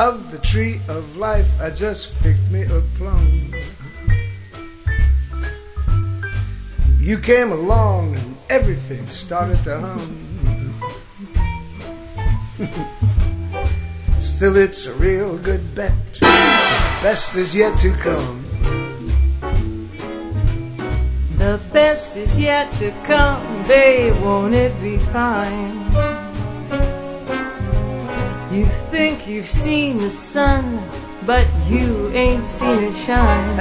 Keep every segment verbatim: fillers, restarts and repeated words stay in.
of the tree of life. I just picked me a plum. You came along and everything started to hum. Still it's a real good bet, best is yet to come. The best is yet to come, babe, won't it be fine? You think you've seen the sun, but you ain't seen it shine.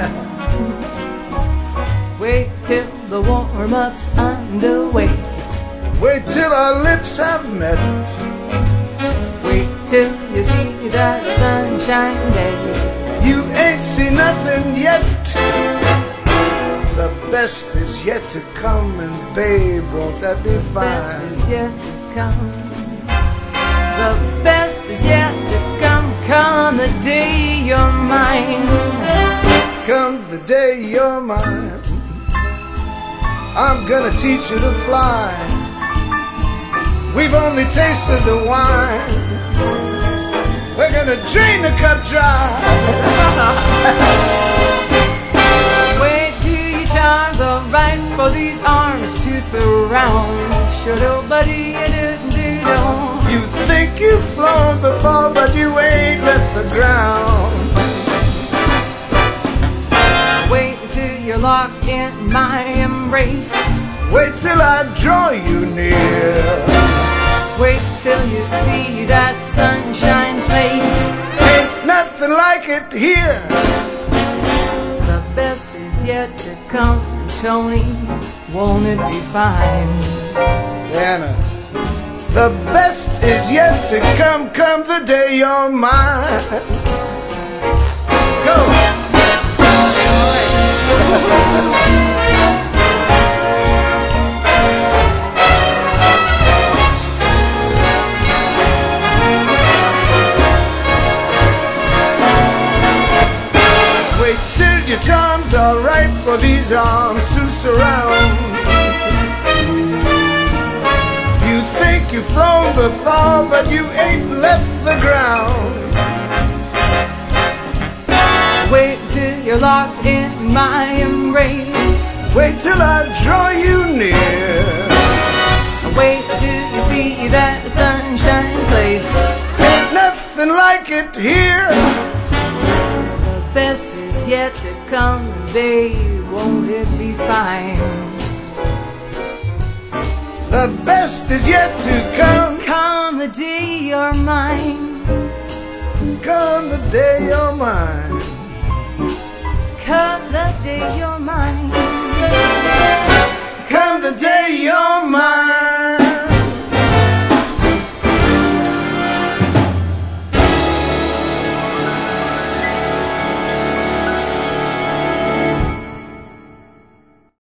Wait till the warm-up's underway. Wait till our lips have met. Wait till you see that sunshine day. You ain't seen nothing yet. The best is yet to come, and babe, won't that be fine? The best is yet to come. The best is yet to come. Come the day you're mine. Come the day you're mine. I'm gonna teach you to fly. We've only tasted the wine. We're gonna drain the cup dry. Wait till your charms are right for these arms to surround. Sure, nobody do do don't. You think you've flown before, but you ain't left the ground. Wait till you're locked in my embrace. Wait till I draw you near. Wait till you see that sunshine face. Ain't nothing like it here. The best is yet to come, Tony, won't it be fine? Anna, the best is yet to come. Come the day you're mine. Go. Wait till your charms are right for these arms to surround. You think you've flown before, but you ain't left the ground. Wait till you're locked in my embrace. Wait till I draw you near. Wait till you see that sunshine place. Ain't nothing like it here. The best is yet to come, babe, won't it be fine? The best is yet to come. Come the day you're mine. Come the day you're mine.